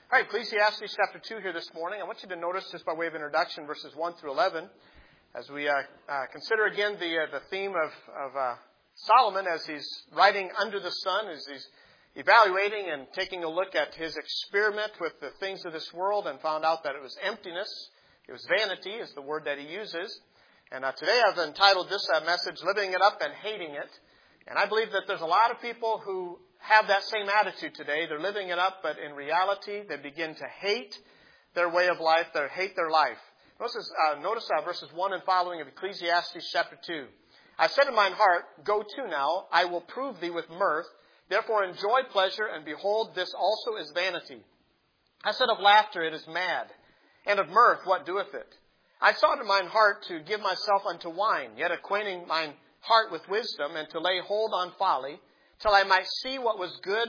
All right, Ecclesiastes chapter 2 here this morning. I want you to notice, just by way of introduction, verses 1 through 11, as we consider again the theme of Solomon as he's writing under the sun, as he's evaluating and taking a look at his experiment with the things of this world and found out that it was emptiness. It was vanity is the word that he uses. And today I've entitled this message, Living It Up and Hating It. And I believe that there's a lot of people who have that same attitude today. They're living it up, but in reality, they begin to hate their way of life. They hate their life. Notice verses 1 and following of Ecclesiastes chapter 2. I said in mine heart, go to now, I will prove thee with mirth. Therefore enjoy pleasure, and behold, this also is vanity. I said of laughter, it is mad. And of mirth, what doeth it? I sought in mine heart to give myself unto wine, yet acquainting mine heart with wisdom, and to lay hold on folly, till I might see what was good,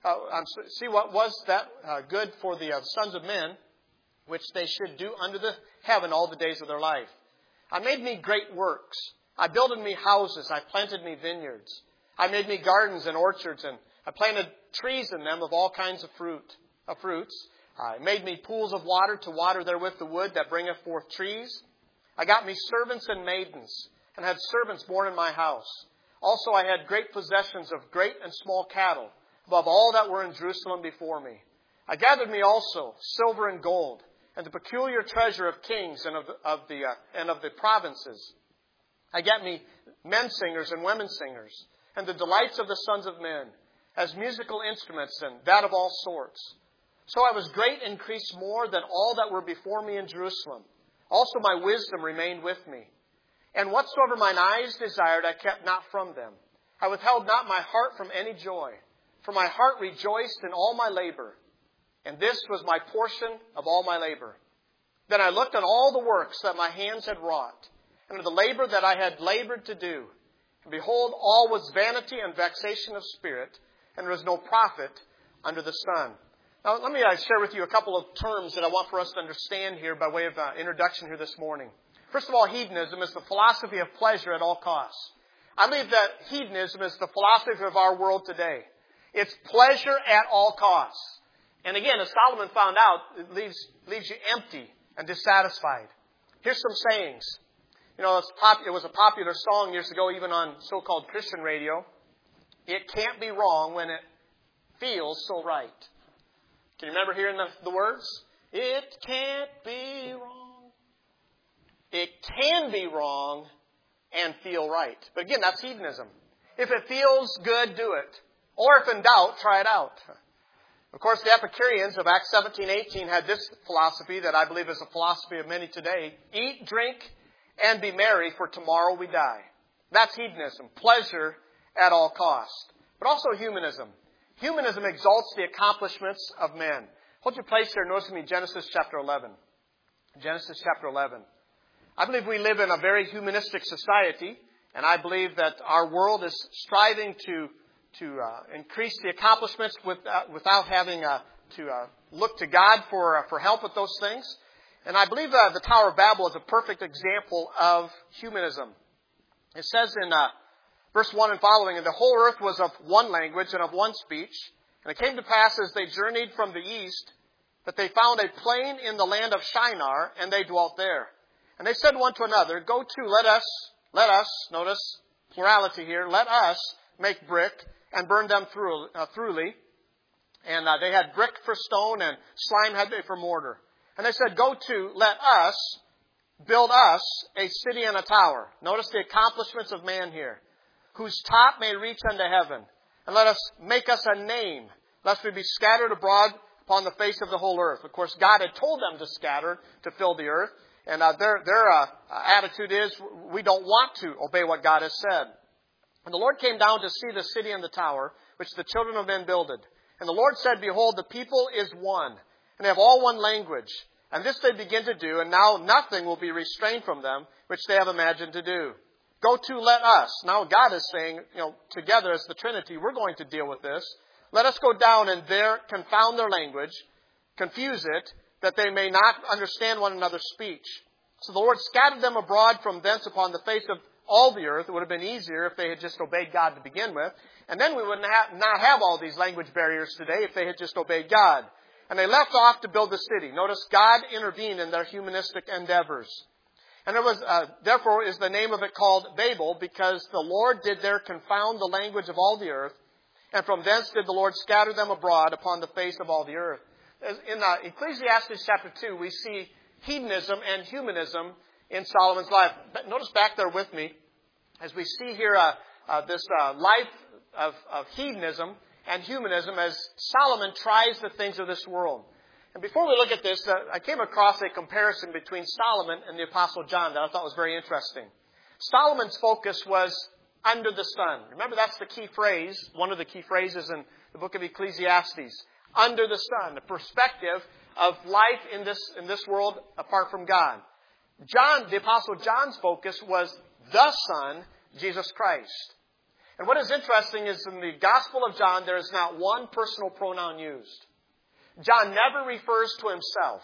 good for the sons of men, which they should do under the heaven all the days of their life. I made me great works. I builded me houses. I planted me vineyards. I made me gardens and orchards, and I planted trees in them of all kinds of fruits. I made me pools of water to water therewith the wood that bringeth forth trees. I got me servants and maidens, and had servants born in my house. Also I had great possessions of great and small cattle, above all that were in Jerusalem before me. I gathered me also silver and gold, and the peculiar treasure of kings and of the provinces. I got me men singers and women singers, and the delights of the sons of men, as musical instruments, and that of all sorts. So I was great, increased more than all that were before me in Jerusalem. Also my wisdom remained with me. And whatsoever mine eyes desired, I kept not from them. I withheld not my heart from any joy, for my heart rejoiced in all my labor. And this was my portion of all my labor. Then I looked on all the works that my hands had wrought, and of the labor that I had labored to do. And behold, all was vanity and vexation of spirit, and there was no profit under the sun. Now, let me share with you a couple of terms that I want for us to understand here by way of introduction here this morning. First of all, hedonism is the philosophy of pleasure at all costs. I believe that hedonism is the philosophy of our world today. It's pleasure at all costs. And again, as Solomon found out, it leaves you empty and dissatisfied. Here's some sayings. You know, it was a popular song years ago, even on so-called Christian radio. It can't be wrong when it feels so right. Can you remember hearing the words? It can't be wrong. It can be wrong and feel right. But again, that's hedonism. If it feels good, do it. Or if in doubt, try it out. Of course, the Epicureans of Acts 17:18 had this philosophy that I believe is a philosophy of many today. Eat, drink, and be merry, for tomorrow we die. That's hedonism. Pleasure at all costs. But also humanism. Humanism exalts the accomplishments of men. Hold your place here. Notice with me Genesis chapter 11. Genesis chapter 11. I believe we live in a very humanistic society, and I believe that our world is striving to increase the accomplishments without having to look to God for help with those things. And I believe the Tower of Babel is a perfect example of humanism. It says in verse 1 and following, and the whole earth was of one language and of one speech. And it came to pass as they journeyed from the east that they found a plain in the land of Shinar, and they dwelt there. And they said one to another, go to, let us, notice plurality here, let us make brick and burn them throughly. And they had brick for stone and slime had they for mortar. And they said, go to, let us build us a city and a tower. Notice the accomplishments of man here. Whose top may reach unto heaven. And let us make us a name, lest we be scattered abroad upon the face of the whole earth. Of course, God had told them to scatter, to fill the earth. And their attitude is, we don't want to obey what God has said. And the Lord came down to see the city and the tower, which the children of men builded. And the Lord said, behold, the people is one, and they have all one language. And this they begin to do, and now nothing will be restrained from them, which they have imagined to do. Go to, let us. Now God is saying, together as the Trinity, we're going to deal with this. Let us go down and there confound their language, confuse it, that they may not understand one another's speech. So the Lord scattered them abroad from thence upon the face of all the earth. It would have been easier if they had just obeyed God to begin with. And then we would not have all these language barriers today if they had just obeyed God. And they left off to build the city. Notice God intervened in their humanistic endeavors. And it was, therefore is the name of it called Babel, because the Lord did there confound the language of all the earth, and from thence did the Lord scatter them abroad upon the face of all the earth. In Ecclesiastes chapter 2, we see hedonism and humanism in Solomon's life. But notice back there with me, as we see here this life of hedonism and humanism as Solomon tries the things of this world. And before we look at this, I came across a comparison between Solomon and the Apostle John that I thought was very interesting. Solomon's focus was under the sun. Remember, that's the key phrase, one of the key phrases in the book of Ecclesiastes. Under the sun, the perspective of life in this world apart from God. John, the Apostle John's focus was the Son, Jesus Christ. And what is interesting is in the Gospel of John, there is not one personal pronoun used. John never refers to himself.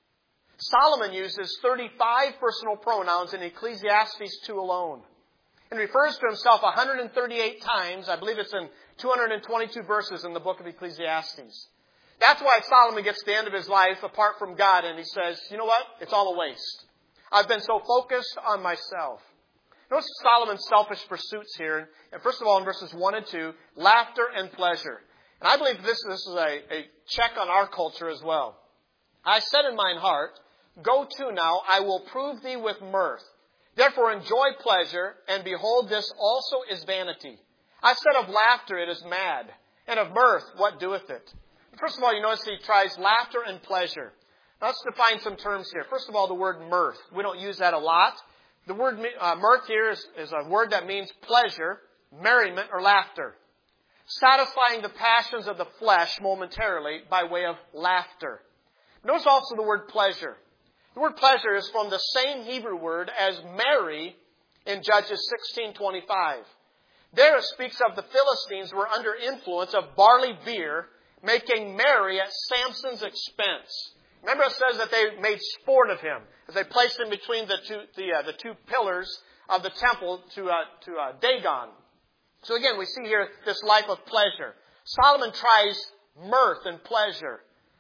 Solomon uses 35 personal pronouns in Ecclesiastes 2 alone. And refers to himself 138 times. I believe it's in 222 verses in the book of Ecclesiastes. That's why Solomon gets to the end of his life apart from God and he says, you know what? It's all a waste. I've been so focused on myself. Notice Solomon's selfish pursuits here. And first of all, in verses 1 and 2, laughter and pleasure. And I believe this is a check on our culture as well. I said in mine heart, go to now, I will prove thee with mirth. Therefore enjoy pleasure, and behold, this also is vanity. I said of laughter, it is mad. And of mirth, what doeth it? First of all, you notice he tries laughter and pleasure. Now, let's define some terms here. First of all, the word mirth. We don't use that a lot. The word mirth here is a word that means pleasure, merriment, or laughter. Satisfying the passions of the flesh momentarily by way of laughter. Notice also the word pleasure. The word pleasure is from the same Hebrew word as merry in Judges 16:25. There it speaks of the Philistines were under influence of barley beer, making merry at Samson's expense. Remember it says that they made sport of him as they placed him between the two pillars of the temple to Dagon. So again, we see here this life of pleasure. Solomon tries mirth and pleasure.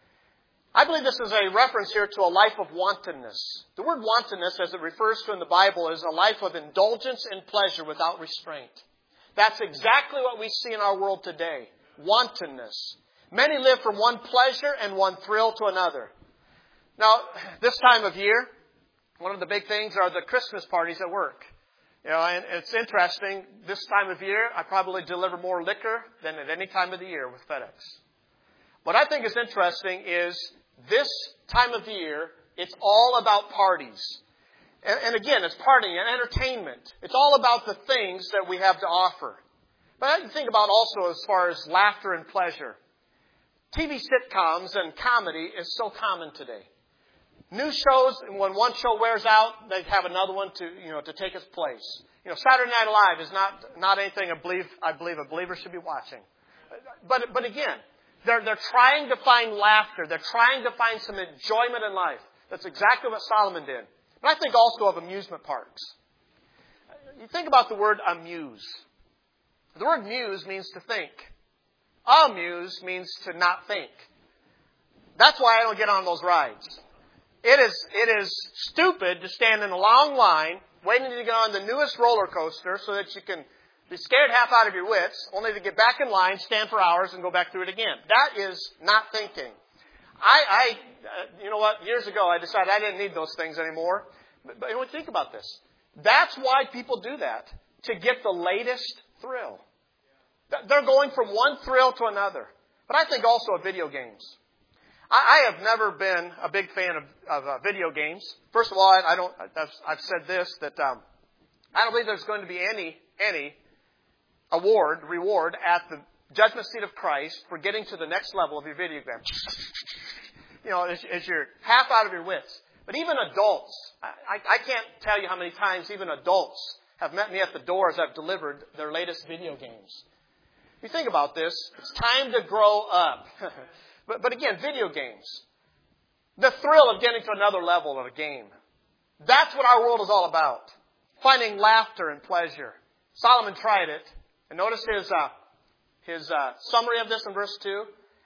I believe this is a reference here to a life of wantonness. The word wantonness, as it refers to in the Bible, is a life of indulgence and pleasure without restraint. That's exactly what we see in our world today. Wantonness. Many live from one pleasure and one thrill to another. Now, this time of year, one of the big things are the Christmas parties at work. You know, and it's interesting, this time of year, I probably deliver more liquor than at any time of the year with FedEx. What I think is interesting is this time of the year, it's all about parties. And again, it's partying and entertainment. It's all about the things that we have to offer. But I think about also as far as laughter and pleasure. TV sitcoms and comedy is so common today. New shows, and when one show wears out, they have another one to take its place. Saturday Night Live is not anything I believe a believer should be watching. But again, they're trying to find laughter. They're trying to find some enjoyment in life. That's exactly what Solomon did. But I think also of amusement parks. You think about the word amuse. The word muse means to think. Amuse means to not think. That's why I don't get on those rides. It is stupid to stand in a long line waiting to get on the newest roller coaster so that you can be scared half out of your wits, only to get back in line, stand for hours, and go back through it again. That is not thinking. You know what? Years ago, I decided I didn't need those things anymore. But think about this. That's why people do that, to get the latest thrill. They're going from one thrill to another. But I think also of video games. I have never been a big fan of video games. First of all, I've said this, that I don't believe there's going to be any reward at the judgment seat of Christ for getting to the next level of your video game. As you're half out of your wits. But even adults, I can't tell you how many times even adults have met me at the door as I've delivered their latest video games. You think about this, it's time to grow up. But again, video games. The thrill of getting to another level of a game. That's what our world is all about. Finding laughter and pleasure. Solomon tried it. And notice his summary of this in verse 2.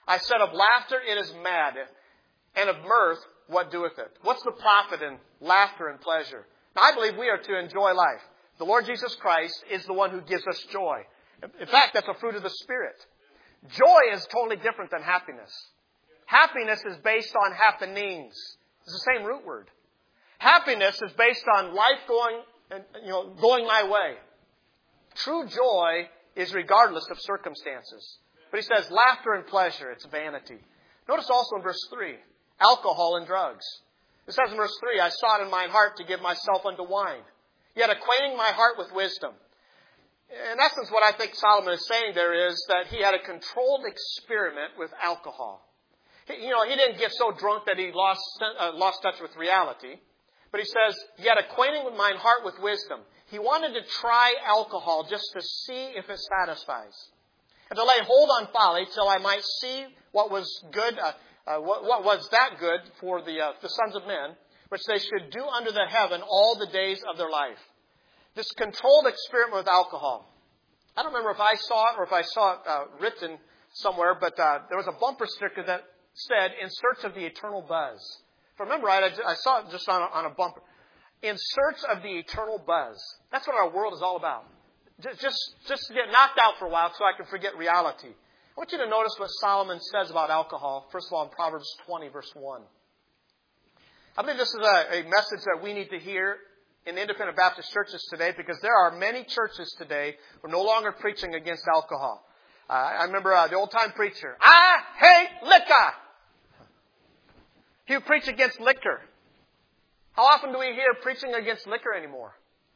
I said of laughter, it is mad. And of mirth, what doeth it? What's the profit in laughter and pleasure? Now, I believe we are to enjoy life. The Lord Jesus Christ is the one who gives us joy. In fact, that's a fruit of the Spirit. Joy is totally different than happiness. Happiness is based on happenings. It's the same root word. Happiness is based on life going my way. True joy is regardless of circumstances. But he says laughter and pleasure, it's vanity. Notice also in verse 3, alcohol and drugs. It says in verse 3, I sought in mine heart to give myself unto wine, yet acquainting my heart with wisdom. In essence, what I think Solomon is saying there is that he had a controlled experiment with alcohol. He didn't get so drunk that he lost touch with reality. But he says, yet acquainting with mine heart with wisdom. He wanted to try alcohol just to see if it satisfies. And to lay hold on folly till I might see what was good, what was that good for the sons of men, which they should do under the heaven all the days of their life. This controlled experiment with alcohol. I don't remember if I saw it or if I saw it written somewhere, but there was a bumper sticker that said, in search of the eternal buzz. If I remember right, I saw it just on a bumper. In search of the eternal buzz. That's what our world is all about. Just to get knocked out for a while so I can forget reality. I want you to notice what Solomon says about alcohol. First of all, in Proverbs 20, verse 1. I believe this is a message that we need to hear in independent Baptist churches today, because there are many churches today who are no longer preaching against alcohol. I remember the old-time preacher. I hate liquor. He would preach against liquor. How often do we hear preaching against liquor anymore?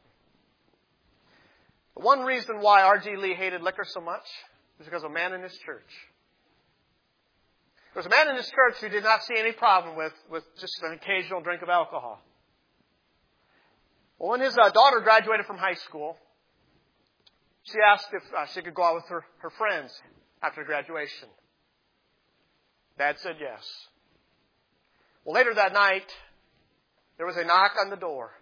The one reason why R.G. Lee hated liquor so much was because of a man in his church. There was a man in his church who did not see any problem with just an occasional drink of alcohol. Well, when his daughter graduated from high school, she asked if she could go out with her friends after graduation. Dad said yes. Well, later that night, there was a knock on the door.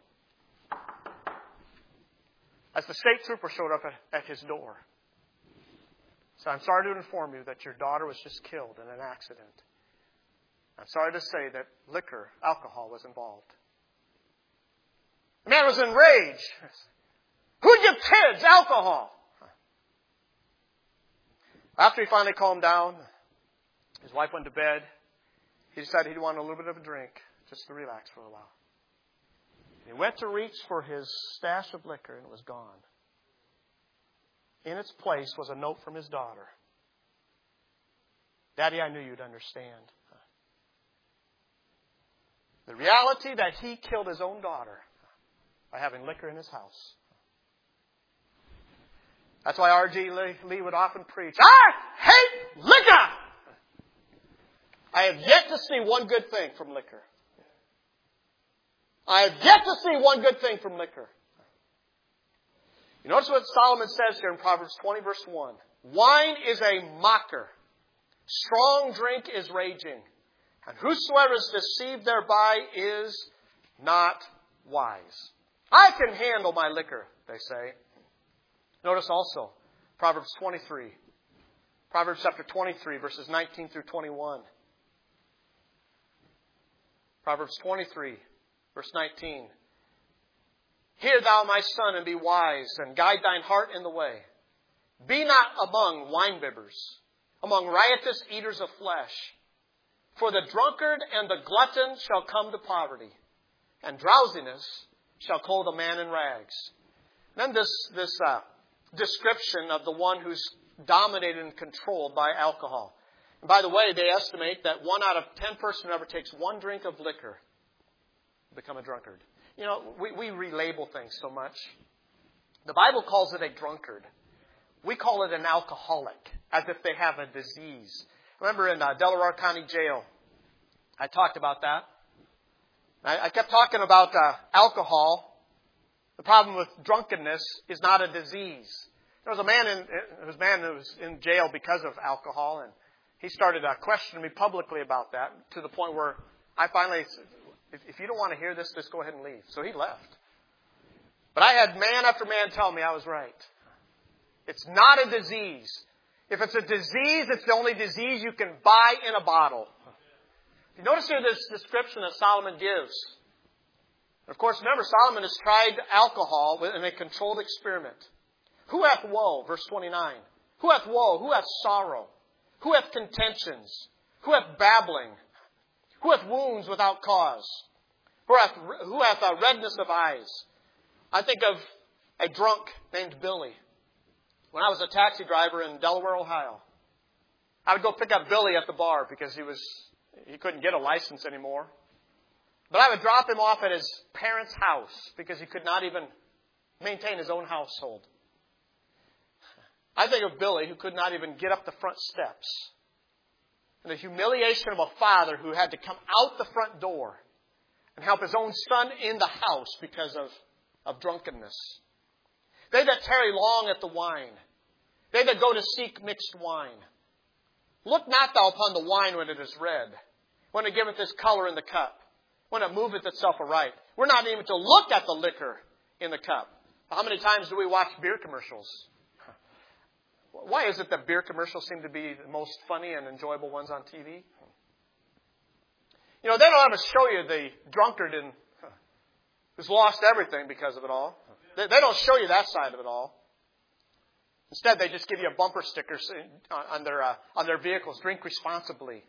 As the state trooper showed up at his door. So I'm sorry to inform you that your daughter was just killed in an accident. I'm sorry to say that alcohol was involved. The man was enraged. Who'd give kids alcohol? After he finally calmed down, his wife went to bed. He decided he wanted a little bit of a drink just to relax for a while. He went to reach for his stash of liquor and it was gone. In its place was a note from his daughter. Daddy, I knew you'd understand. The reality that he killed his own daughter by having liquor in his house. That's why R.G. Lee would often preach, I hate liquor! I have yet to see one good thing from liquor. I have yet to see one good thing from liquor. You notice what Solomon says here in Proverbs 20, verse 1. Wine is a mocker. Strong drink is raging. And whosoever is deceived thereby is not wise. I can handle my liquor, they say. Notice also Proverbs 23. Proverbs chapter 23, verses 19 through 21. Proverbs 23, verse 19. Hear thou, my son, and be wise, and guide thine heart in the way. Be not among winebibbers, among riotous eaters of flesh. For the drunkard and the glutton shall come to poverty, and drowsiness shall clothe a man in rags. Then this description of the one who's dominated and controlled by alcohol. And by the way, they estimate that 1 out of 10 persons who ever takes one drink of liquor become a drunkard. You know, we relabel things so much. The Bible calls it a drunkard. We call it an alcoholic, as if they have a disease. Remember in Delaware County Jail, I talked about that. I kept talking about alcohol. The problem with drunkenness is not a disease. There was a man who was in jail because of alcohol, and he started questioning me publicly about that to the point where I finally said, if you don't want to hear this, just go ahead and leave. So he left. But I had man after man tell me I was right. It's not a disease. If it's a disease, it's the only disease you can buy in a bottle. You notice here this description that Solomon gives. Of course, remember, Solomon has tried alcohol in a controlled experiment. Who hath woe? Verse 29. Who hath woe? Who hath sorrow? Who hath contentions? Who hath babbling? Who hath wounds without cause? Who hath a redness of eyes? I think of a drunk named Billy. When I was a taxi driver in Delaware, Ohio, I would go pick up Billy at the bar because he couldn't get a license anymore. But I would drop him off at his parents' house because he could not even maintain his own household. I think of Billy, who could not even get up the front steps. And the humiliation of a father who had to come out the front door and help his own son in the house because of drunkenness. They that tarry long at the wine, they that go to seek mixed wine. Look not thou upon the wine when it is red, when it giveth its color in the cup, when it moveth itself aright. We're not even to look at the liquor in the cup. How many times do we watch beer commercials? Why is it that beer commercials seem to be the most funny and enjoyable ones on TV? You know, they don't ever show you the drunkard who's lost everything because of it all. They don't show you that side of it all. Instead, they just give you a bumper sticker on their vehicles. Drink responsibly.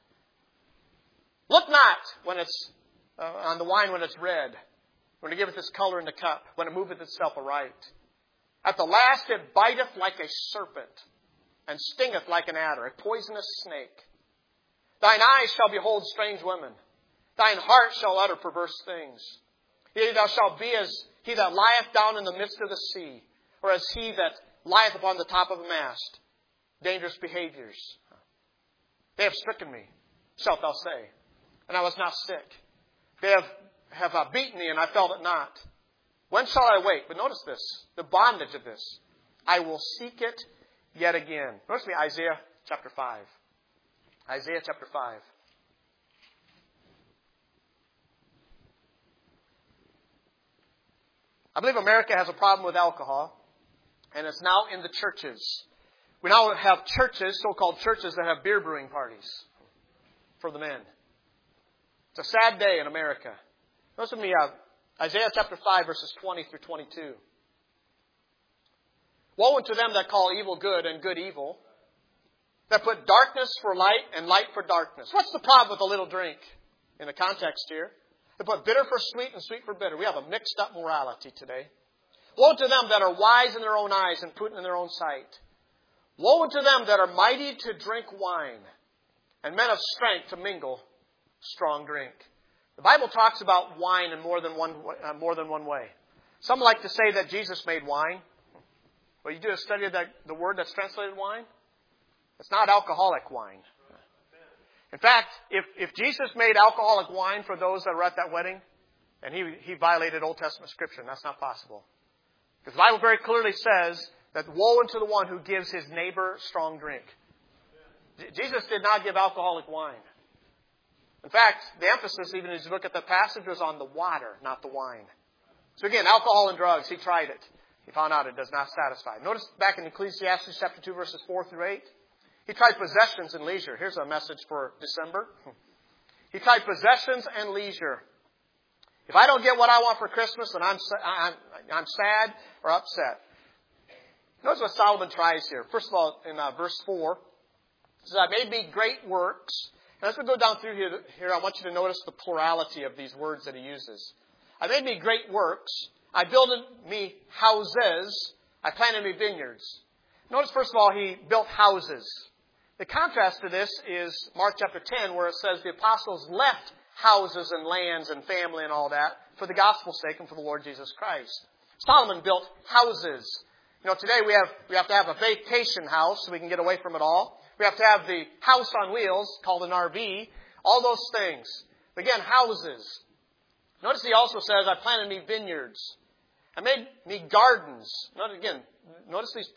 Look not when it's on the wine when it's red, when it giveth its color in the cup, when it moveth itself aright. At the last it biteth like a serpent, and stingeth like an adder, a poisonous snake. Thine eyes shall behold strange women. Thine heart shall utter perverse things. Yea, thou shalt be as he that lieth down in the midst of the sea, or as he that lieth upon the top of a mast. Dangerous behaviors. They have stricken me, shalt thou say, and I was not sick. They have beaten me, and I felt it not. When shall I wake? But notice this, the bondage of this. I will seek it yet again. Notice me, Isaiah chapter 5. Isaiah chapter 5. I believe America has a problem with alcohol, and it's now in the churches. We now have churches, so-called churches, that have beer brewing parties for the men. It's a sad day in America. Notice with me, Isaiah chapter 5, verses 20 through 22. Woe unto them that call evil good and good evil, that put darkness for light and light for darkness. What's the problem with a little drink in the context here? They put bitter for sweet and sweet for bitter. We have a mixed up morality today. Woe to them that are wise in their own eyes and prudent in their own sight. Woe unto them that are mighty to drink wine, and men of strength to mingle strong drink. The Bible talks about wine in more than one way. Some like to say that Jesus made wine. Well, you do a study of the word that's translated wine. It's not alcoholic wine. In fact, if Jesus made alcoholic wine for those that were at that wedding, and he violated Old Testament Scripture, and that's not possible. Because the Bible very clearly says that woe unto the one who gives his neighbor strong drink. Jesus did not give alcoholic wine. In fact, the emphasis, even as you look at the passage, was on the water, not the wine. So again, alcohol and drugs, he tried it. He found out it does not satisfy. Notice back in Ecclesiastes chapter 2, verses 4 through 8. He tried possessions and leisure. Here's a message for December. He tried possessions and leisure. If I don't get what I want for Christmas, then I'm sad or upset. Notice what Solomon tries here. First of all, in verse 4, he says, I made me great works. And as we go down through here, I want you to notice the plurality of these words that he uses. I made me great works. I builded me houses. I planted me vineyards. Notice, first of all, he built houses. The contrast to this is Mark chapter 10, where it says the apostles left houses and lands and family and all that for the gospel's sake and for the Lord Jesus Christ. Solomon built houses. You know, today we have to have a vacation house so we can get away from it all. We have to have the house on wheels, called an RV, all those things. Again, houses. Notice he also says, I planted me vineyards. I made me gardens. Notice these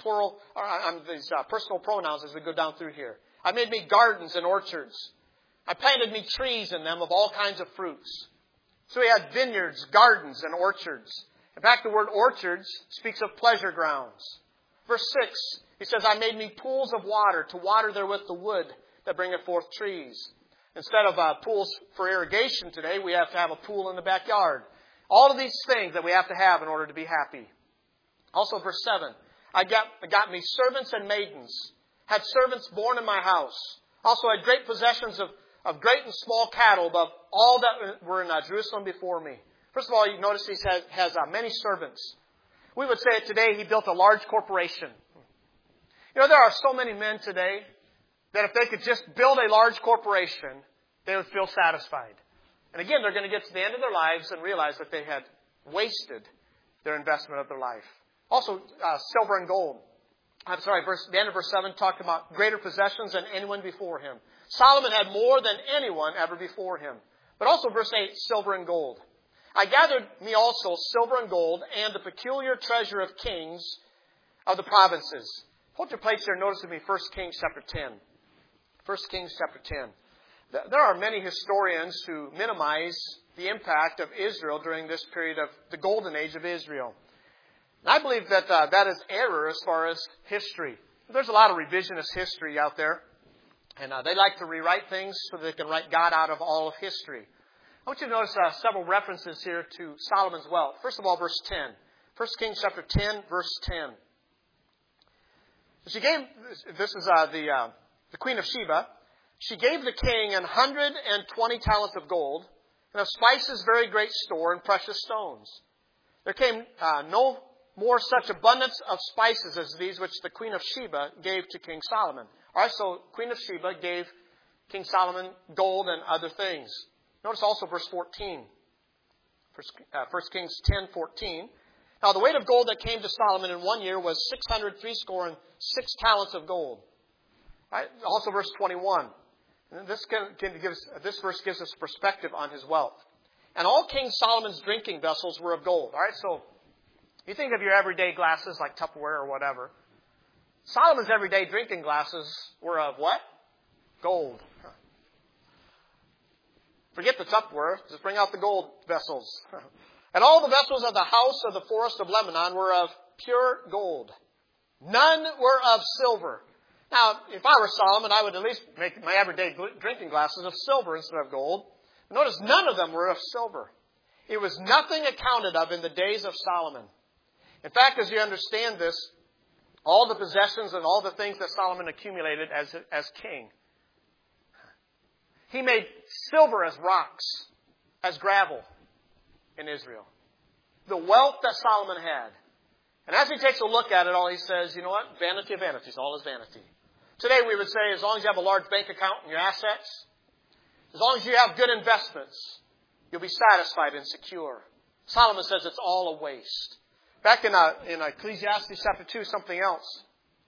these personal pronouns as we go down through here. I made me gardens and orchards. I planted me trees in them of all kinds of fruits. So he had vineyards, gardens, and orchards. In fact, the word orchards speaks of pleasure grounds. Verse 6, He says, I made me pools of water to water therewith the wood that bringeth forth trees. Instead of pools for irrigation today, we have to have a pool in the backyard. All of these things that we have to have in order to be happy. Also, verse 7, I got me servants and maidens, had servants born in my house. Also, had great possessions of great and small cattle above all that were in Jerusalem before me. First of all, you notice he has many servants. We would say today he built a large corporation. You know, there are so many men today that if they could just build a large corporation, they would feel satisfied. And again, they're going to get to the end of their lives and realize that they had wasted their investment of their life. Also, silver and gold. The end of verse 7 talked about greater possessions than anyone before him. Solomon had more than anyone ever before him. But also, verse 8, silver and gold. I gathered me also silver and gold and the peculiar treasure of kings of the provinces. Hold your place there. Notice with me 1 Kings chapter 10. 1 Kings chapter 10. There are many historians who minimize the impact of Israel during this period of the golden age of Israel. And I believe that that is error as far as history. There's a lot of revisionist history out there. And they like to rewrite things so they can write God out of all of history. I want you to notice several references here to Solomon's wealth. First of all, verse 10. 1 Kings chapter 10, verse 10. She gave, this is the Queen of Sheba. She gave the king 120 talents of gold, and of spices very great store, and precious stones. There came no more such abundance of spices as these which the Queen of Sheba gave to King Solomon. All right, so Queen of Sheba gave King Solomon gold and other things. Notice also verse 14. 1 Kings 10:14. Now the weight of gold that came to Solomon in 1 year was 606 talents of gold. All right, also verse 21. And this verse gives us perspective on his wealth. And all King Solomon's drinking vessels were of gold. All right, so you think of your everyday glasses like Tupperware or whatever. Solomon's everyday drinking glasses were of what? Gold. Forget the Tupperware. Just bring out the gold vessels. And all the vessels of the house of the forest of Lebanon were of pure gold. None were of silver. Now, if I were Solomon, I would at least make my everyday drinking glasses of silver instead of gold. Notice none of them were of silver. It was nothing accounted of in the days of Solomon. In fact, as you understand this, all the possessions and all the things that Solomon accumulated as king, he made silver as rocks, as gravel in Israel. The wealth that Solomon had. And as he takes a look at it all, he says, you know what? Vanity of vanities, all is vanity. Today we would say, as long as you have a large bank account and your assets, as long as you have good investments, you'll be satisfied and secure. Solomon says it's all a waste. Back in Ecclesiastes chapter 2, something else.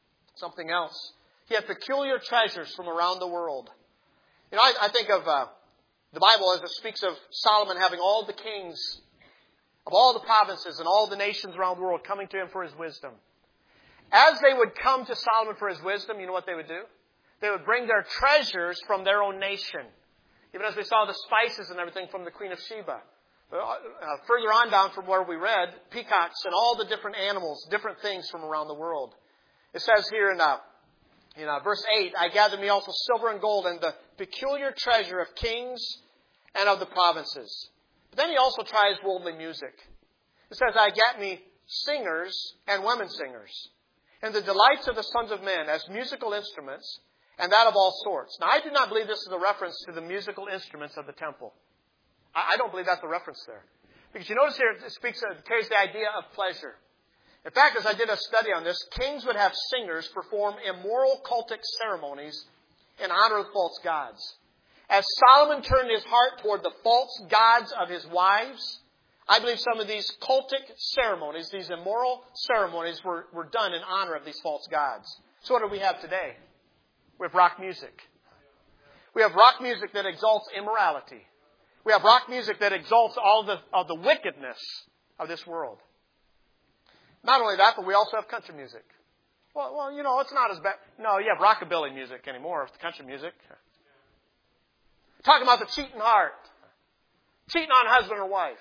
He had peculiar treasures from around the world. You know, I think of the Bible as it speaks of Solomon having all the kings of all the provinces and all the nations around the world coming to him for his wisdom. As they would come to Solomon for his wisdom, you know what they would do? They would bring their treasures from their own nation. Even as we saw the spices and everything from the Queen of Sheba. Further on down from where we read, peacocks and all the different animals, different things from around the world. It says here in verse 8, I gathered me also silver and gold and the peculiar treasure of kings and of the provinces. But then he also tries worldly music. It says, I got me singers and women singers, and the delights of the sons of men as musical instruments, and that of all sorts. Now, I do not believe this is a reference to the musical instruments of the temple. I don't believe that's a reference there. Because you notice here it carries the idea of pleasure. In fact, as I did a study on this, kings would have singers perform immoral cultic ceremonies in honor of false gods. As Solomon turned his heart toward the false gods of his wives, I believe some of these cultic ceremonies, these immoral ceremonies, were done in honor of these false gods. So what do we have today? We have rock music. We have rock music that exalts immorality. We have rock music that exalts all of the wickedness of this world. Not only that, but we also have country music. Well, you know, it's not as bad. No, you have rockabilly music anymore, country music. Talking about the cheating heart. Cheating on husband or wife.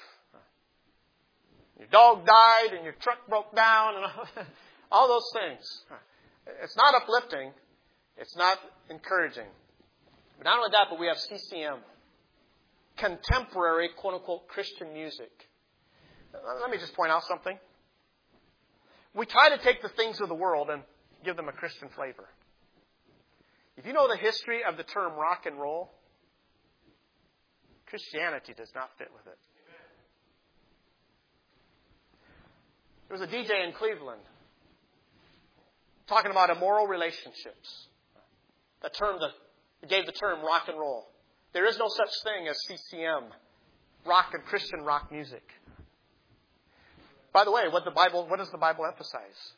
Your dog died and your truck broke down and all those things. It's not uplifting. It's not encouraging. But not only that, but we have CCM. Contemporary, quote-unquote, Christian music. Let me just point out something. We try to take the things of the world and give them a Christian flavor. If you know the history of the term rock and roll, Christianity does not fit with it. There was a DJ in Cleveland talking about immoral relationships. Gave the term rock and roll. There is no such thing as CCM, rock and Christian rock music. By the way, what does the Bible emphasize?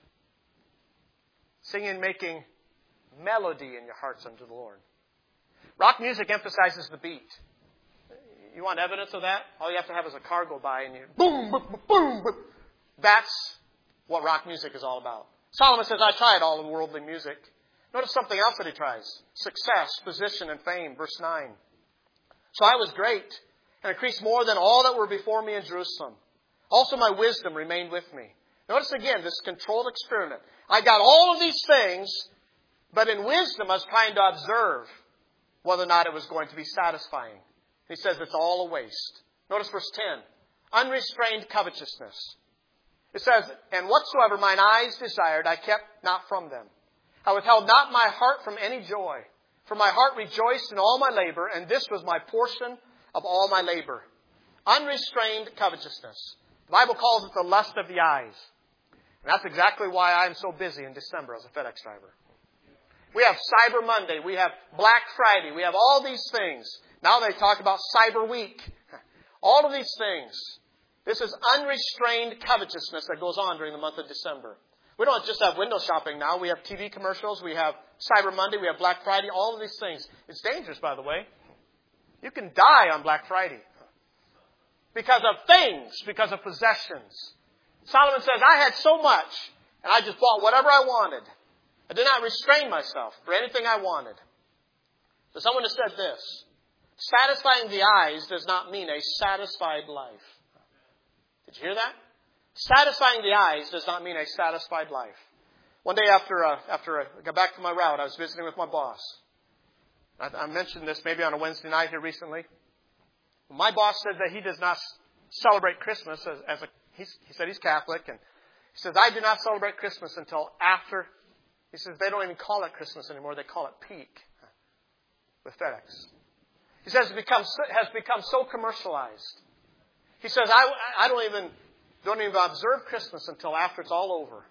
Singing, making melody in your hearts unto the Lord. Rock music emphasizes the beat. You want evidence of that? All you have to have is a car go by and you boom, boom, boom, boom. That's what rock music is all about. Solomon says, I tried all the worldly music. Notice something else that he tries. Success, position, and fame. Verse 9. So I was great and increased more than all that were before me in Jerusalem. Also my wisdom remained with me. Notice again this controlled experiment. I got all of these things, but in wisdom I was trying to observe whether or not it was going to be satisfying. He says it's all a waste. Notice verse 10. Unrestrained covetousness. It says, and whatsoever mine eyes desired, I kept not from them. I withheld not my heart from any joy. For my heart rejoiced in all my labor, and this was my portion of all my labor. Unrestrained covetousness. The Bible calls it the lust of the eyes. And that's exactly why I'm so busy in December as a FedEx driver. We have Cyber Monday. We have Black Friday. We have all these things. Now they talk about Cyber Week. All of these things. This is unrestrained covetousness that goes on during the month of December. We don't just have window shopping now. We have TV commercials. We have Cyber Monday. We have Black Friday. All of these things. It's dangerous, by the way. You can die on Black Friday. Because of things. Because of possessions. Solomon says, I had so much. And I just bought whatever I wanted. I did not restrain myself for anything I wanted. So someone has said this. Satisfying the eyes does not mean a satisfied life. Did you hear that? Satisfying the eyes does not mean a satisfied life. One day after I got back from my route, I was visiting with my boss. I mentioned this maybe on a Wednesday night here recently. My boss said that he does not celebrate Christmas he said he's Catholic, and he says, I do not celebrate Christmas until after. He says they don't even call it Christmas anymore. They call it peak with FedEx. He says it has become so commercialized. He says, I don't even observe Christmas until after it's all over.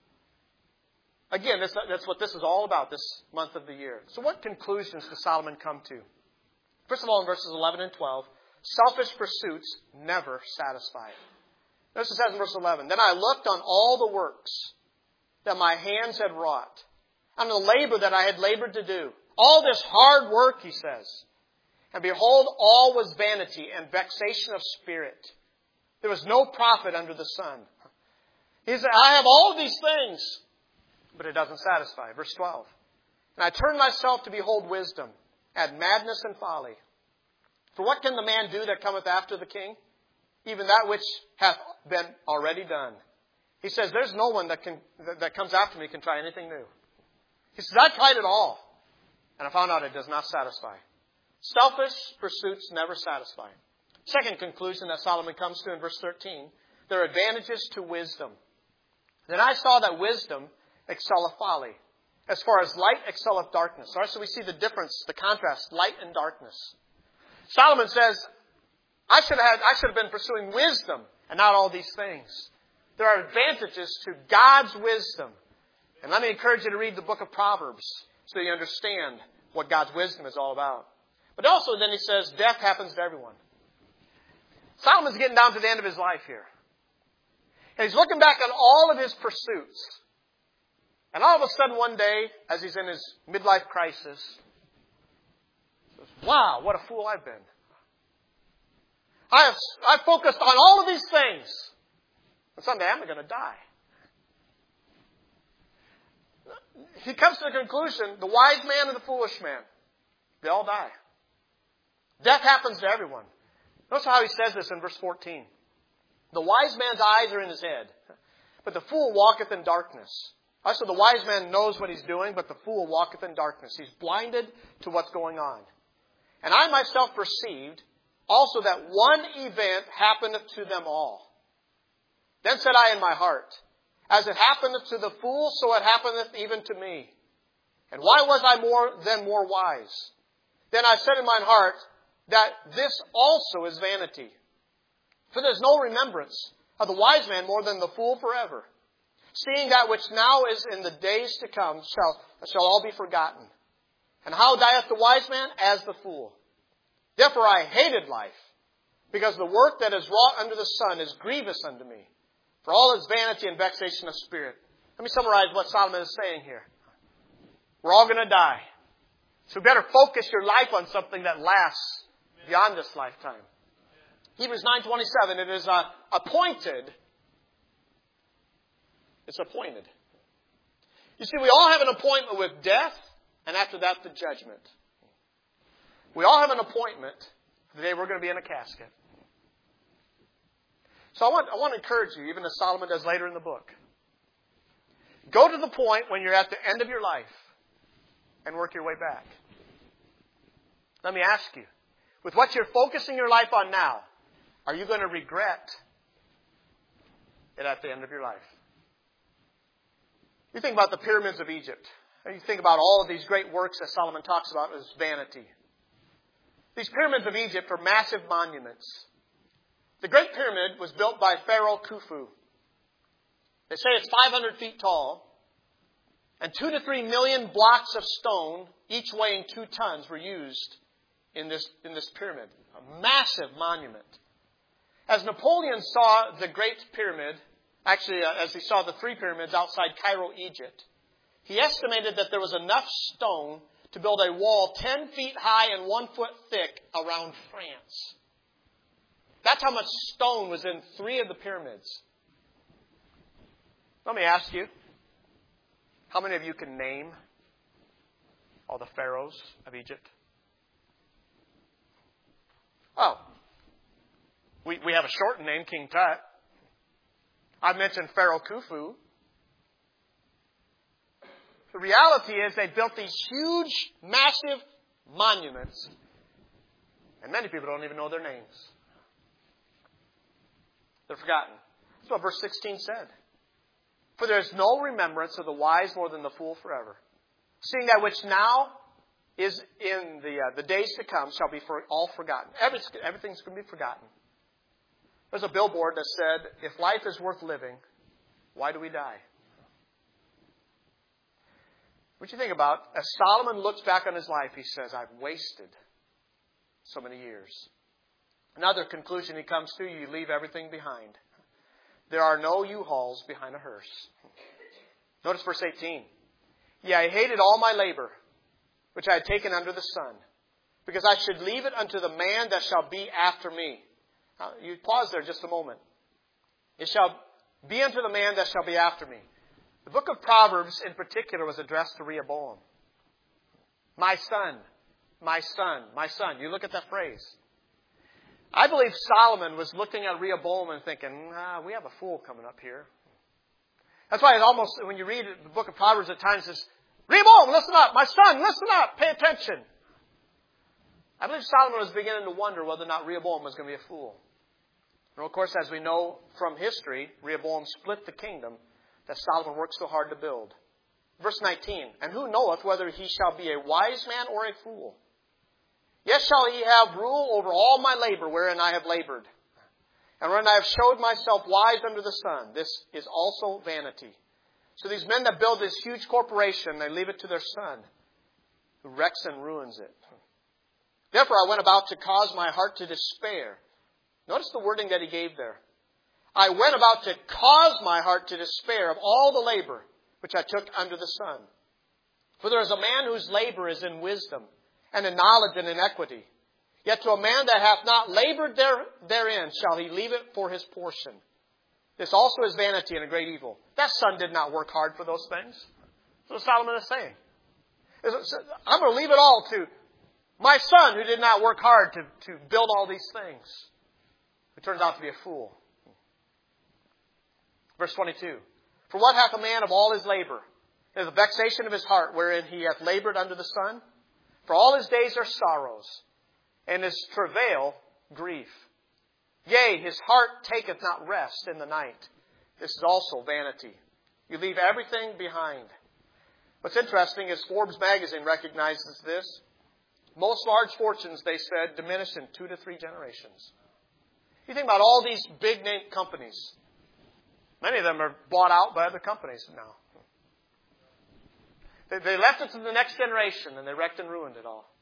Again, that's what this is all about, this month of the year. So what conclusions does Solomon come to? First of all, in verses 11 and 12, selfish pursuits never satisfy. Notice it says in verse 11, then I looked on all the works that my hands had wrought, on the labor that I had labored to do. All this hard work, he says. And behold, all was vanity and vexation of spirit. There was no profit under the sun. He said, I have all of these things, but it doesn't satisfy. Verse 12. And I turned myself to behold wisdom, add madness and folly. For what can the man do that cometh after the king? Even that which hath been already done. He says, there's no one that comes after me can try anything new. He says, I tried it all, and I found out it does not satisfy. Selfish pursuits never satisfy. Second conclusion that Solomon comes to in verse 13, there are advantages to wisdom. Then I saw that wisdom excelleth folly, as far as light excelleth darkness. All right, so we see the difference, the contrast, light and darkness. Solomon says, I should have been pursuing wisdom and not all these things. There are advantages to God's wisdom. And let me encourage you to read the book of Proverbs so you understand what God's wisdom is all about. But also then he says, death happens to everyone. Solomon's getting down to the end of his life here. And he's looking back on all of his pursuits. And all of a sudden one day, as he's in his midlife crisis, he says, wow, what a fool I've been. I've focused on all of these things. And someday I'm going to die. He comes to the conclusion, the wise man and the foolish man, they all die. Death happens to everyone. Notice how he says this in verse 14. The wise man's eyes are in his head, but the fool walketh in darkness. So the wise man knows what he's doing, but the fool walketh in darkness. He's blinded to what's going on. And I myself perceived also that one event happeneth to them all. Then said I in my heart, as it happeneth to the fool, so it happeneth even to me. And why was I more wise? Then I said in mine heart, that this also is vanity. For there is no remembrance of the wise man more than the fool forever. Seeing that which now is in the days to come shall all be forgotten. And how dieth the wise man? As the fool. Therefore I hated life, because the work that is wrought under the sun is grievous unto me. For all is vanity and vexation of spirit. Let me summarize what Solomon is saying here. We're all going to die. So better focus your life on something that lasts beyond this lifetime. Hebrews 9:27, it is appointed. It's appointed. You see, we all have an appointment with death, and after that, the judgment. We all have an appointment the day we're going to be in a casket. So I want to encourage you, even as Solomon does later in the book. Go to the point when you're at the end of your life and work your way back. Let me ask you, with what you're focusing your life on now, are you going to regret it at the end of your life? You think about the pyramids of Egypt. You think about all of these great works that Solomon talks about as vanity. These pyramids of Egypt are massive monuments. The Great Pyramid was built by Pharaoh Khufu. They say it's 500 feet tall, and 2 to 3 million blocks of stone, each weighing 2 tons, were used in this pyramid. A massive monument. As Napoleon saw the Great Pyramid, actually as he saw the 3 pyramids outside Cairo, Egypt, he estimated that there was enough stone to build a wall 10 feet high and 1 foot thick around France. That's how much stone was in 3 of the pyramids. Let me ask you, how many of you can name all the pharaohs of Egypt? Oh, we have a shortened name, King Tut. I mentioned Pharaoh Khufu. The reality is they built these huge, massive monuments, and many people don't even know their names. They're forgotten. That's what verse 16 said. For there is no remembrance of the wise more than the fool forever. Seeing that which now is in the days to come shall be all forgotten. Everything's going to be forgotten. There's a billboard that said, if life is worth living, why do we die? What you think about, as Solomon looks back on his life, he says, I've wasted so many years. Another conclusion he comes to, you leave everything behind. There are no U-Hauls behind a hearse. Notice verse 18. Yea, I hated all my labor, which I had taken under the sun, because I should leave it unto the man that shall be after me. Now, you pause there just a moment. It shall be unto the man that shall be after me. The book of Proverbs in particular was addressed to Rehoboam. My son, my son, my son. You look at that phrase. I believe Solomon was looking at Rehoboam and thinking, we have a fool coming up here. That's why it almost, when you read the book of Proverbs at times, it says, Rehoboam, listen up. My son, listen up. Pay attention. I believe Solomon was beginning to wonder whether or not Rehoboam was going to be a fool. And of course, as we know from history, Rehoboam split the kingdom that Solomon worked so hard to build. Verse 19, and who knoweth whether he shall be a wise man or a fool? Yet shall he have rule over all my labor wherein I have labored. And when I have showed myself wise under the sun, this is also vanity. So these men that build this huge corporation, they leave it to their son, who wrecks and ruins it. Therefore I went about to cause my heart to despair. Notice the wording that he gave there. I went about to cause my heart to despair of all the labor which I took under the sun. For there is a man whose labor is in wisdom, and in knowledge and in equity. Yet to a man that hath not labored therein shall he leave it for his portion. This also is vanity and a great evil. That son did not work hard for those things. That's what Solomon is saying. I'm going to leave it all to my son who did not work hard to build all these things. Who turns out to be a fool. Verse 22. For what hath a man of all his labor? The vexation of his heart, wherein he hath labored under the sun. For all his days are sorrows, and his travail grief. Yea, his heart taketh not rest in the night. This is also vanity. You leave everything behind. What's interesting is Forbes magazine recognizes this. Most large fortunes, they said, diminish in 2 to 3 generations. You think about all these big name companies. Many of them are bought out by other companies now. They left it to the next generation, and they wrecked and ruined it all.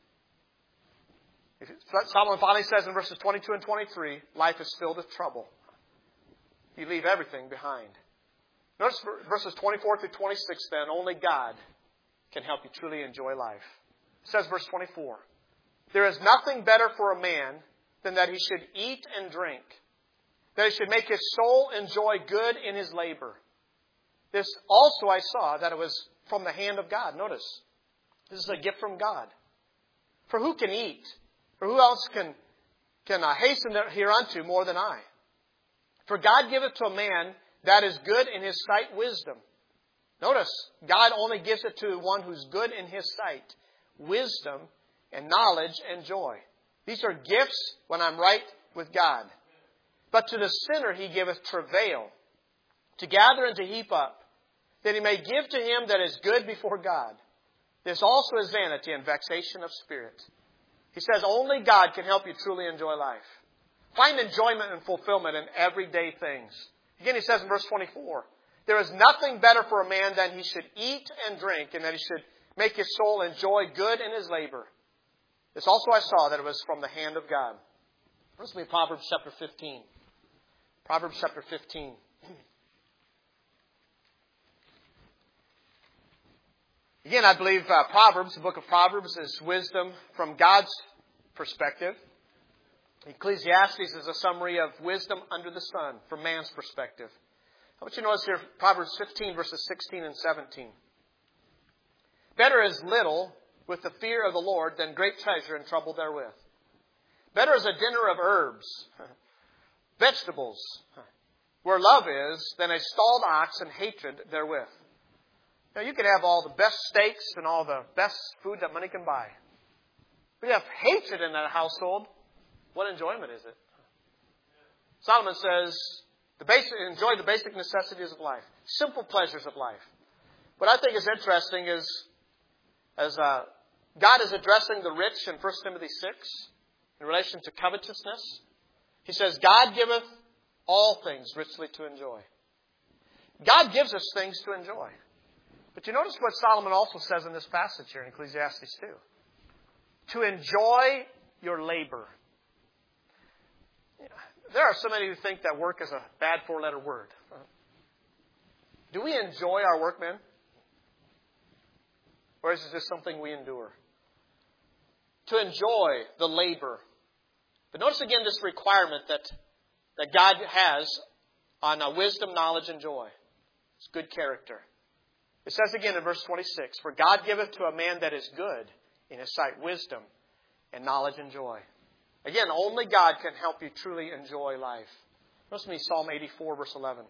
Solomon finally says in verses 22 and 23, life is filled with trouble. You leave everything behind. Notice verses 24 through 26 then, only God can help you truly enjoy life. It says verse 24, there is nothing better for a man than that he should eat and drink, that he should make his soul enjoy good in his labor. This also I saw that it was from the hand of God. Notice, this is a gift from God. For who can eat? For who else can hasten hereunto more than I? For God giveth to a man that is good in his sight wisdom. Notice, God only gives it to one who's good in his sight. Wisdom and knowledge and joy. These are gifts when I'm right with God. But to the sinner he giveth travail, to gather and to heap up, that he may give to him that is good before God. This also is vanity and vexation of spirit. He says only God can help you truly enjoy life. Find enjoyment and fulfillment in everyday things. Again, he says in verse 24, there is nothing better for a man than he should eat and drink, and that he should make his soul enjoy good in his labor. This also I saw that it was from the hand of God. Let's read Proverbs chapter 15. Proverbs chapter 15. Again, I believe Proverbs, the book of Proverbs, is wisdom from God's perspective. Ecclesiastes is a summary of wisdom under the sun from man's perspective. I want you to notice here Proverbs 15, verses 16 and 17. Better is little with the fear of the Lord than great treasure and trouble therewith. Better is a dinner of herbs, vegetables, where love is, than a stalled ox and hatred therewith. Now, you can have all the best steaks and all the best food that money can buy. But you have hatred in that household. What enjoyment is it? Solomon says, enjoy the basic necessities of life. Simple pleasures of life. What I think is interesting is, as God is addressing the rich in 1 Timothy 6, in relation to covetousness, he says, God giveth all things richly to enjoy. God gives us things to enjoy. But you notice what Solomon also says in this passage here in Ecclesiastes 2. To enjoy your labor. There are so many who think that work is a bad 4-letter word. Do we enjoy our work, men? Or is it just something we endure? To enjoy the labor. But notice again this requirement that God has on wisdom, knowledge, and joy. It's good character. It says again in verse 26, for God giveth to a man that is good in his sight wisdom and knowledge and joy. Again, only God can help you truly enjoy life. Notice me Psalm 84, verse 11.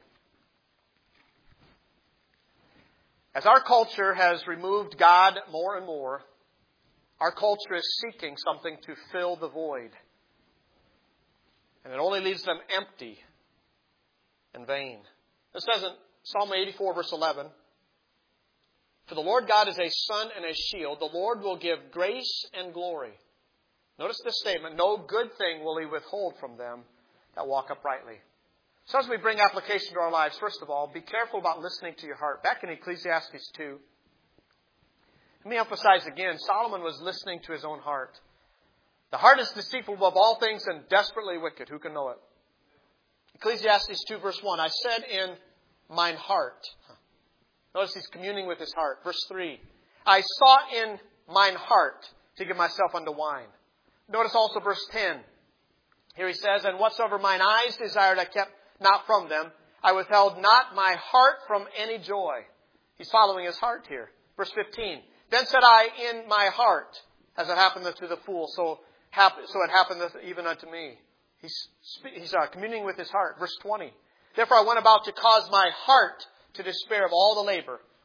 As our culture has removed God more and more, our culture is seeking something to fill the void. And it only leaves them empty and vain. It says in Psalm 84, verse 11, for the Lord God is a sun and a shield. The Lord will give grace and glory. Notice this statement. No good thing will He withhold from them that walk uprightly. So as we bring application to our lives, first of all, be careful about listening to your heart. Back in Ecclesiastes 2, let me emphasize again, Solomon was listening to his own heart. The heart is deceitful above all things and desperately wicked. Who can know it? Ecclesiastes 2, verse 1, I said in mine heart. Notice he's communing with his heart. Verse 3, I sought in mine heart to give myself unto wine. Notice also verse 10. Here he says, and whatsoever mine eyes desired, I kept not from them. I withheld not my heart from any joy. He's following his heart here. Verse 15. Then said I in my heart, as it happened to the fool, so it happened even unto me. He's communing with his heart. Verse 20. Therefore I went about to cause my heart to despair of all the labor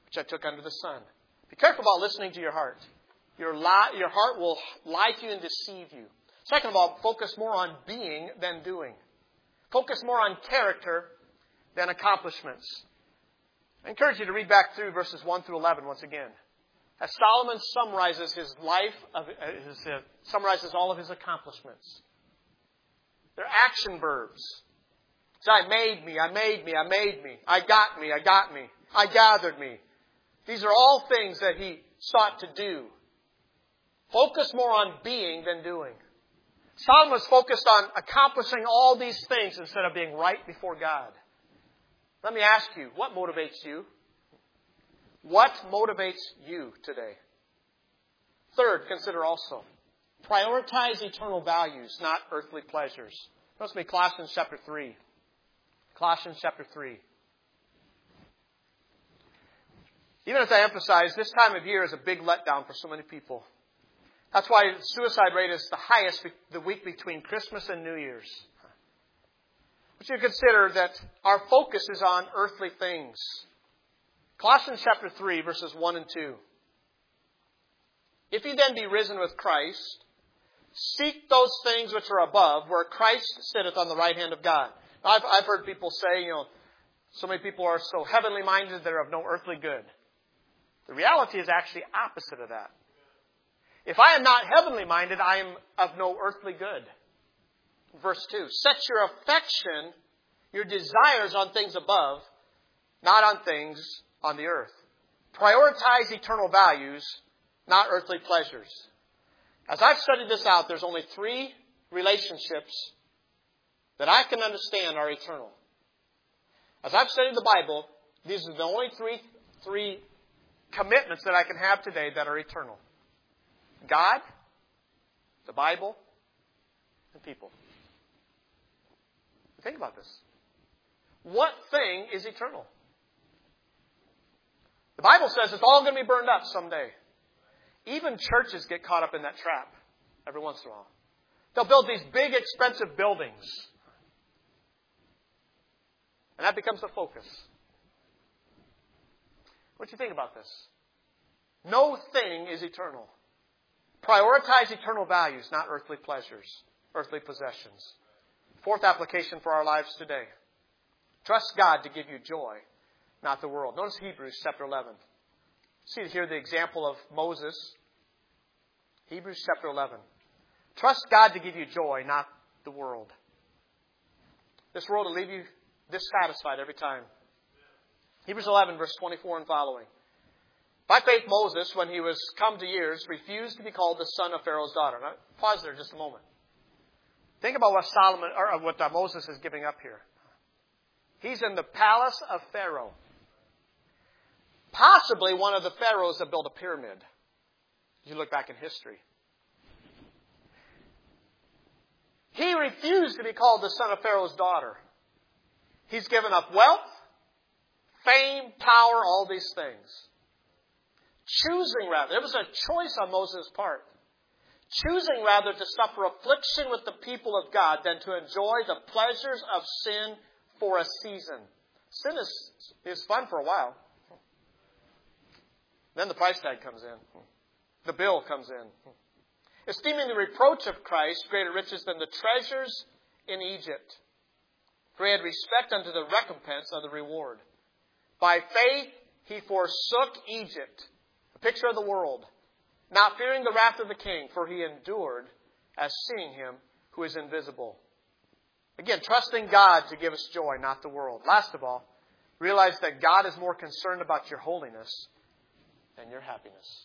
which I took under the sun. Be careful about listening to your heart. Your heart will lie to you and deceive you. Second of all, focus more on being than doing. Focus more on character than accomplishments. I encourage you to read back through verses 1 through 11 once again. As Solomon summarizes his life, summarizes all of his accomplishments. They're action verbs. So I made me, I made me, I made me. I got me, I got me. I gathered me. These are all things that he sought to do. Focus more on being than doing. Solomon was focused on accomplishing all these things instead of being right before God. Let me ask you, what motivates you? What motivates you today? Third, consider also, prioritize eternal values, not earthly pleasures. Notice me, Colossians chapter 3. Colossians chapter 3. Even as I emphasize, this time of year is a big letdown for so many people. That's why the suicide rate is the highest the week between Christmas and New Year's. But you consider that our focus is on earthly things. Colossians chapter 3, verses 1 and 2. If you then be risen with Christ, seek those things which are above, where Christ sitteth on the right hand of God. Now, I've heard people say, so many people are so heavenly minded they're of no earthly good. The reality is actually opposite of that. If I am not heavenly minded, I am of no earthly good. Verse 2, set your affection, your desires on things above, not on things on the earth. Prioritize eternal values, not earthly pleasures. As I've studied this out, there's only 3 relationships that I can understand are eternal. As I've studied the Bible, these are the only three commitments that I can have today that are eternal. God, the Bible, and people. Think about this. What thing is eternal? The Bible says it's all going to be burned up someday. Even churches get caught up in that trap every once in a while. They'll build these big, expensive buildings. And that becomes the focus. What do you think about this? No thing is eternal. Prioritize eternal values, not earthly pleasures, earthly possessions. Fourth application for our lives today. Trust God to give you joy, not the world. Notice Hebrews chapter 11. See here the example of Moses. Hebrews chapter 11. Trust God to give you joy, not the world. This world will leave you dissatisfied every time. Hebrews 11, verse 24 and following. By faith, Moses, when he was come to years, refused to be called the son of Pharaoh's daughter. Now, pause there just a moment. Think about what Moses is giving up here. He's in the palace of Pharaoh. Possibly one of the pharaohs that built a pyramid. You look back in history. He refused to be called the son of Pharaoh's daughter. He's given up wealth, fame, power, all these things. Choosing rather, there was a choice on Moses' part. Choosing rather to suffer affliction with the people of God than to enjoy the pleasures of sin for a season. Sin is fun for a while. Then the price tag comes in. The bill comes in. Esteeming the reproach of Christ greater riches than the treasures in Egypt. For he had respect unto the recompense of the reward. By faith he forsook Egypt, a picture of the world, not fearing the wrath of the king, for he endured as seeing him who is invisible. Again, trusting God to give us joy, not the world. Last of all, realize that God is more concerned about your holiness than your happiness.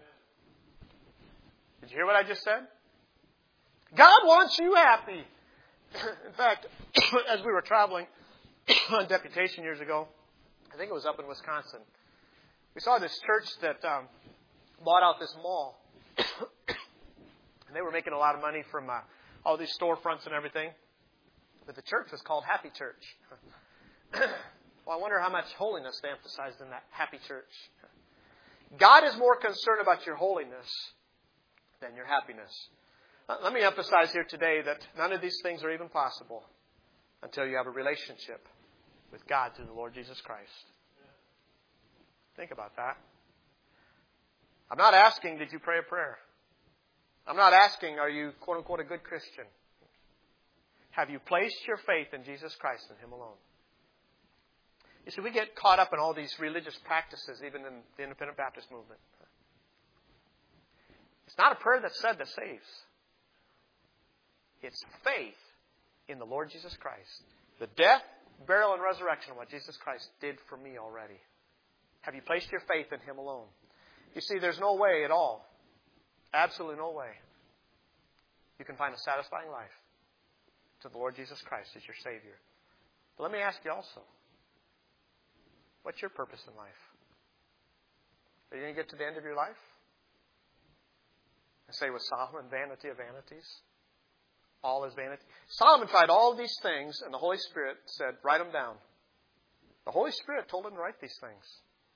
Did you hear what I just said? God wants you happy. In fact, as we were traveling on deputation years ago, I think it was up in Wisconsin, we saw this church that bought out this mall. And they were making a lot of money from all these storefronts and everything. But the church was called Happy Church. Well, I wonder how much holiness they emphasized in that Happy Church. God is more concerned about your holiness than your happiness. Let me emphasize here today that none of these things are even possible until you have a relationship with God through the Lord Jesus Christ. Think about that. I'm not asking, did you pray a prayer? I'm not asking, are you, quote unquote, a good Christian? Have you placed your faith in Jesus Christ and Him alone? You see, we get caught up in all these religious practices, even in the Independent Baptist movement. It's not a prayer that's said that saves. It's faith in the Lord Jesus Christ. The death, burial, and resurrection of what Jesus Christ did for me already. Have you placed your faith in Him alone? You see, there's no way at all, absolutely no way, you can find a satisfying life to the Lord Jesus Christ as your Savior. But let me ask you also, what's your purpose in life? Are you going to get to the end of your life and say with Solomon, vanity of vanities? All is vanity. Solomon tried all these things, and the Holy Spirit said, write them down. The Holy Spirit told him to write these things.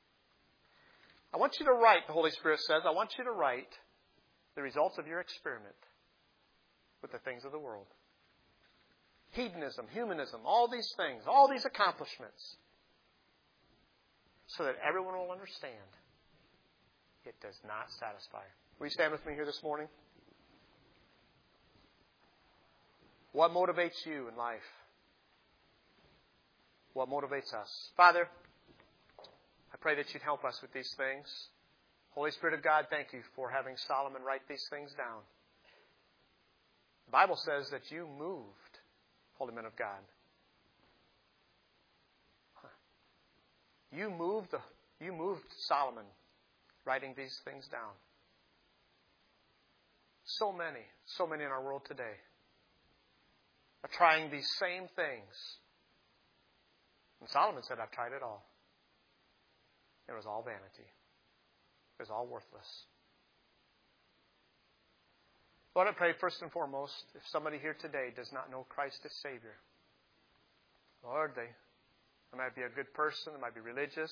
I want you to write, the Holy Spirit says, I want you to write the results of your experiment with the things of the world. Hedonism, humanism, all these things, all these accomplishments, so that everyone will understand it does not satisfy. Will you stand with me here this morning? What motivates you in life? What motivates us? Father, I pray that you'd help us with these things. Holy Spirit of God, thank you for having Solomon write these things down. The Bible says that you moved, holy men of God. You moved Solomon writing these things down. So many in our world today are trying these same things. And Solomon said, I've tried it all. It was all vanity. It was all worthless. Lord, I pray first and foremost, if somebody here today does not know Christ as Savior, Lord, they might be a good person, they might be religious.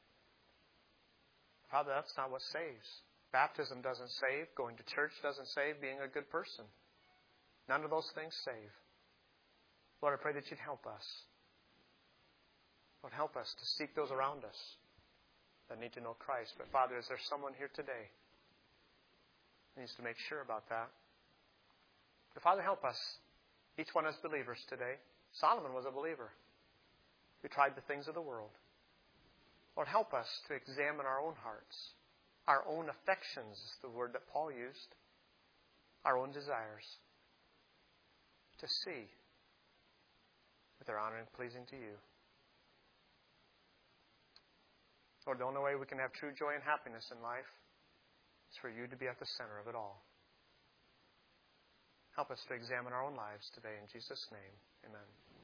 Father, that's not what saves. Baptism doesn't save. Going to church doesn't save. Being a good person. None of those things save. Lord, I pray that you'd help us. Lord, help us to seek those around us that need to know Christ. But Father, is there someone here today who needs to make sure about that? But Father, help us. Each one as believers today. Solomon was a believer who tried the things of the world. Lord, help us to examine our own hearts, our own affections is the word that Paul used, our own desires, to see if they're honoring and pleasing to you. Lord, the only way we can have true joy and happiness in life is for you to be at the center of it all. Help us to examine our own lives today in Jesus' name. Amen.